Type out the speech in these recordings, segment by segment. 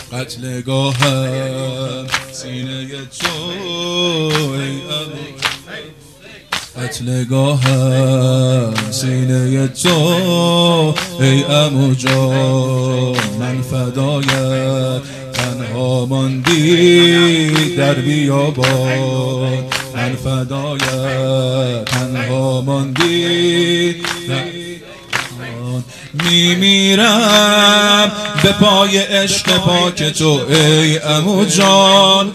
قتلگاهم سینه تو ای ابو قتلگاهم سینه تو ای عمو جان من فدایت تنها ماندی در بیابان من فدایت تنها ماندی میمیرم به پای عشق پاک تو ای عمو جان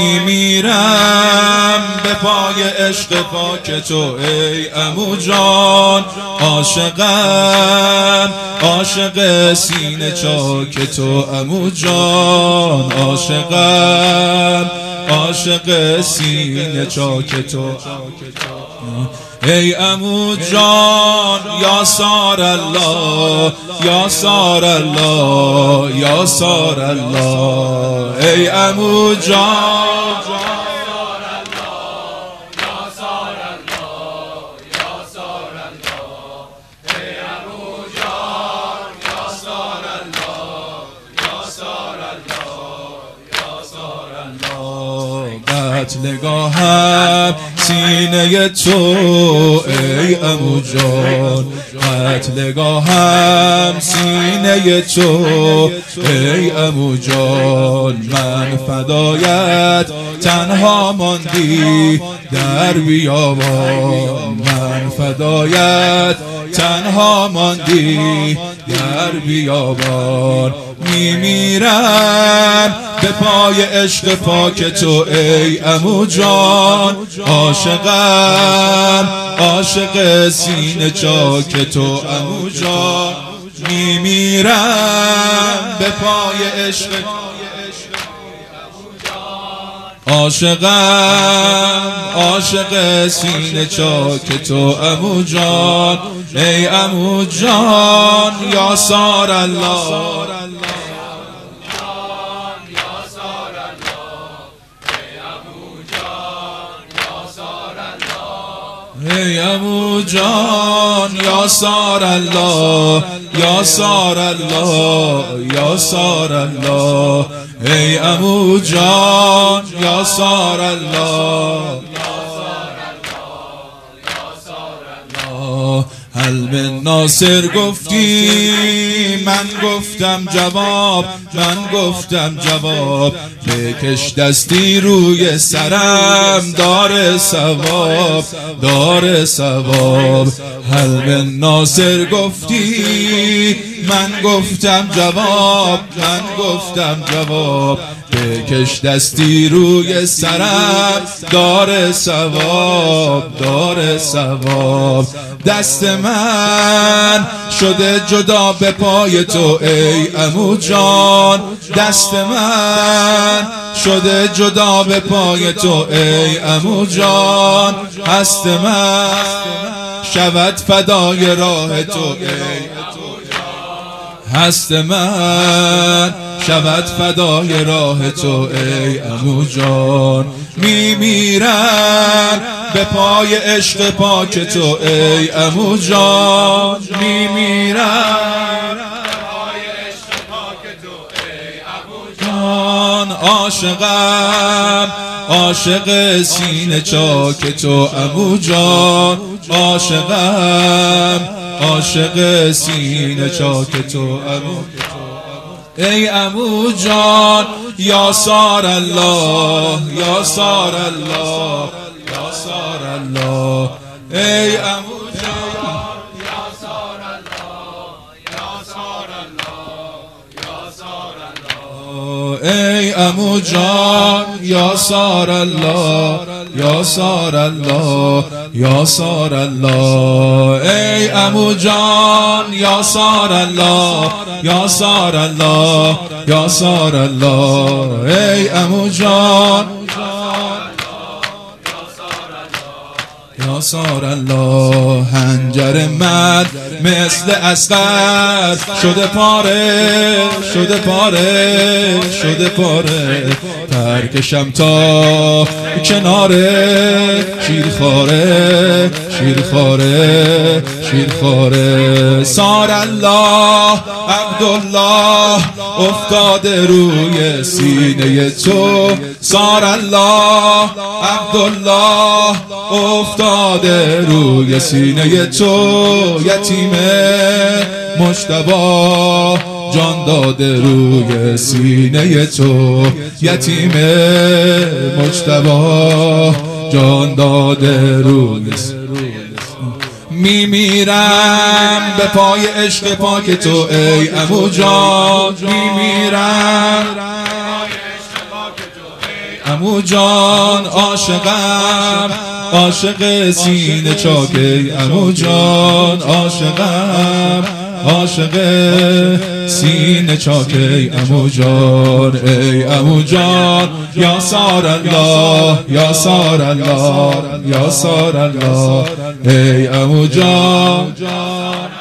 میمیرم به پای عشق پاک تو ای عمو جان عاشقم عاشق سینه چاک تو عمو جان عاشقم عاشق سینه چاک تو ای عمو جان یا سار الله یا سار الله یا سار الله ای عمو جان قتلگاهم سینه تو ای عمو جان قتلگاهم سینه تو ای عمو جان من فدایت تنها ماندی در بیابان من فدایت تنها ماندی در بیابان میمیرم به پای عشق پاک تو ای عمو جان عاشقم عاشق سینه چاک تو عمو جان میمیرم به پای عشق عاشقم عاشق سینه چاک تو عمو جان ای عمو جان یا سار الله ای عمو جان یا سار الله یا سار الله یا سار الله ای عمو جان یا سار الله هل من ناصر گفتی من گفتم جواب من گفتم جواب بکش دستی روی سرم دار ثواب دار ثواب هل من ناصر گفتی من گفتم جواب من گفتم جواب بکش دستی روی سرم دار ثواب دار ثواب دست من شده جدا به پای تو ای عمو جان دست من شده جدا به پای تو ای عمو جان هست من شود فدای راه تو ای هست من شود فدای راه تو ای عمو جان میمیرم به پای عشق پاک تو ای عمو جان میمیرم عاشقم عاشق سینه چاک تو عمو جان عاشقم عاشق سینه چاک تو عمو ای عمو جان یا سار الله یا سار الله یا سار الله ای عمو جان یا سار الله یا سار الله یا سار الله ای عمو جان یا سار الله یا سار الله یا سار الله ای عمو جان یا سار الله یا سار الله یا سار الله ای عمو جان یا سار الله حنجر من مثل اصغر شده پاره شده پاره شده پاره ترکشم تا کناره شیرخواره شیرخواره شیرخواره. سار الله عبدالله افتاده روی سینه تو، سار الله عبدالله افتاده روی سینه تو. یتیم مجتبی جان داده روی سینه تو، یتیم مجتبی جان داده روی میمیرم به پای عشق پاک تو ای عمو جان، میمیرم عمو جان، عاشقم عاشق سینه چاک ای عمو جان، عاشقم عاشق سینه چاک ای عمو جان، ای عمو جان. یا سار الله یا سار الله یا سار الله ای عمو جان.